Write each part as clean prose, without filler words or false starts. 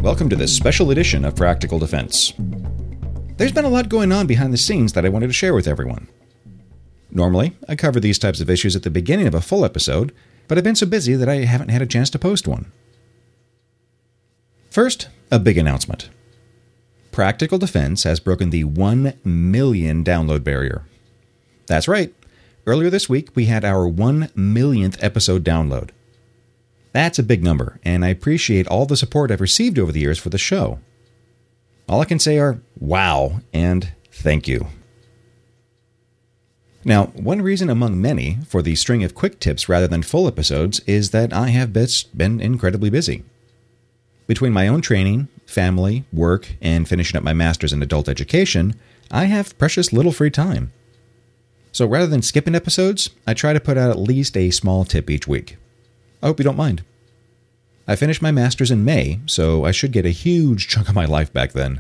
welcome to this special edition of Practical Defense. There's been a lot going on behind the scenes that I wanted to share with everyone. Normally, I cover these types of issues at the beginning of a full episode, but I've been so busy that I haven't had a chance to post one. First, a big announcement. Practical Defense has broken the 1 million download barrier. That's right. Earlier this week, we had our 1 millionth episode download. That's a big number, and I appreciate all the support I've received over the years for the show. All I can say are, wow, and thank you. Now, one reason among many for the string of quick tips rather than full episodes is that I have been incredibly busy. Between my own training, family, work, and finishing up my master's in adult education, I have precious little free time. So rather than skipping episodes, I try to put out at least a small tip each week. I hope you don't mind. I finished my master's in May, so I should get a huge chunk of my life back then.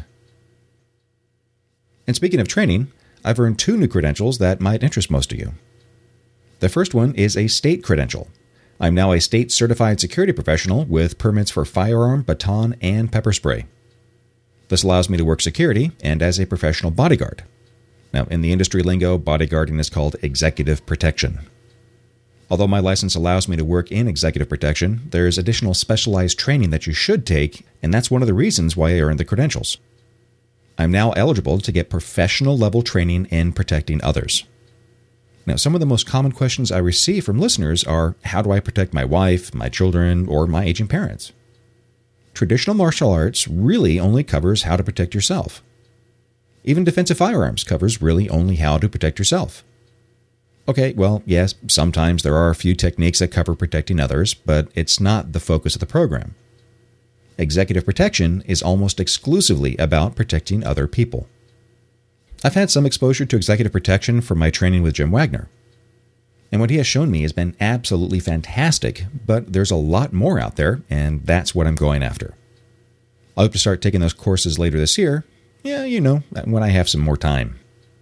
And speaking of training, I've earned 2 new credentials that might interest most of you. The first one is a state credential. I'm now a state certified security professional with permits for firearm, baton, and pepper spray. This allows me to work security and as a professional bodyguard. Now, in the industry lingo, bodyguarding is called executive protection. Although my license allows me to work in executive protection, there's additional specialized training that you should take, and that's one of the reasons why I earned the credentials. I'm now eligible to get professional level training in protecting others. Now, some of the most common questions I receive from listeners are, how do I protect my wife, my children, or my aging parents? Traditional martial arts really only covers how to protect yourself. Even defensive firearms covers really only how to protect yourself. Okay, well, yes, sometimes there are a few techniques that cover protecting others, but it's not the focus of the program. Executive protection is almost exclusively about protecting other people. I've had some exposure to executive protection from my training with Jim Wagner. And what he has shown me has been absolutely fantastic, but there's a lot more out there, and that's what I'm going after. I hope to start taking those courses later this year. Yeah, when I have some more time.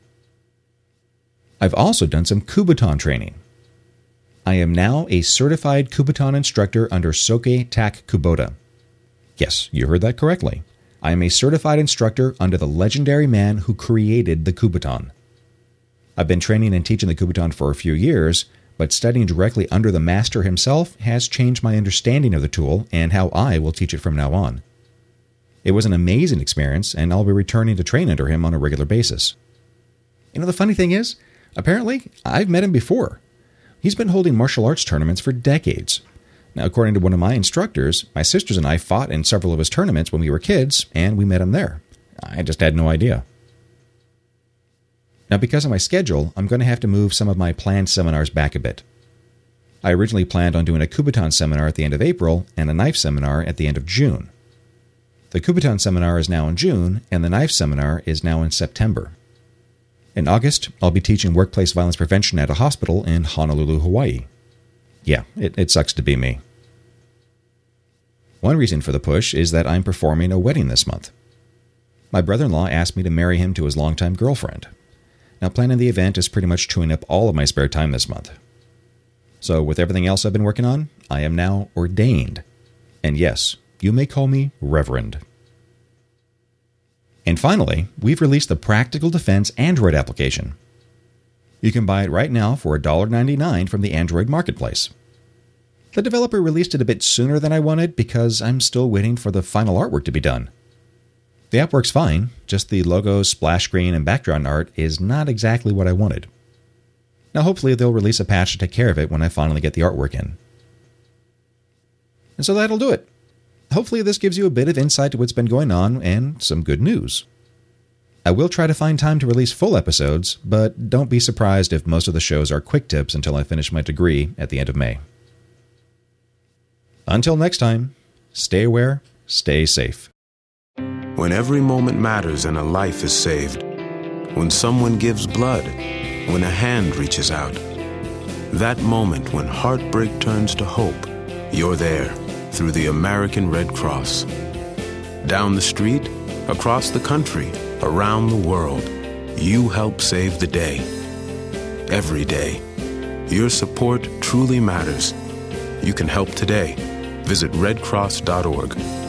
I've also done some Kubotan training. I am now a certified Kubotan instructor under Soke Tak Kubota. Yes, you heard that correctly. I am a certified instructor under the legendary man who created the Kubotan. I've been training and teaching the Kubotan for a few years, but studying directly under the master himself has changed my understanding of the tool and how I will teach it from now on. It was an amazing experience, and I'll be returning to train under him on a regular basis. The funny thing is, apparently, I've met him before. He's been holding martial arts tournaments for decades. Now, according to one of my instructors, my sisters and I fought in several of his tournaments when we were kids, and we met him there. I just had no idea. Now, because of my schedule, I'm going to have to move some of my planned seminars back a bit. I originally planned on doing a Kubotan seminar at the end of April and a knife seminar at the end of June. The Kubotan seminar is now in June, and the knife seminar is now in September. In August, I'll be teaching workplace violence prevention at a hospital in Honolulu, Hawaii. Yeah, it sucks to be me. One reason for the push is that I'm performing a wedding this month. My brother-in-law asked me to marry him to his longtime girlfriend. Now, planning the event is pretty much chewing up all of my spare time this month. So, with everything else I've been working on, I am now ordained. And yes, you may call me Reverend. And finally, we've released the Practical Defense Android application. You can buy it right now for $1.99 from the Android Marketplace. The developer released it a bit sooner than I wanted because I'm still waiting for the final artwork to be done. The app works fine, just the logo, splash screen, and background art is not exactly what I wanted. Now hopefully they'll release a patch to take care of it when I finally get the artwork in. And so that'll do it. Hopefully this gives you a bit of insight to what's been going on and some good news. I will try to find time to release full episodes, but don't be surprised if most of the shows are quick tips until I finish my degree at the end of May. Until next time, stay aware, stay safe. When every moment matters and a life is saved, when someone gives blood, when a hand reaches out, that moment when heartbreak turns to hope, you're there through the American Red Cross. Down the street, across the country, around the world, you help save the day. Every day. Your support truly matters. You can help today. Visit redcross.org.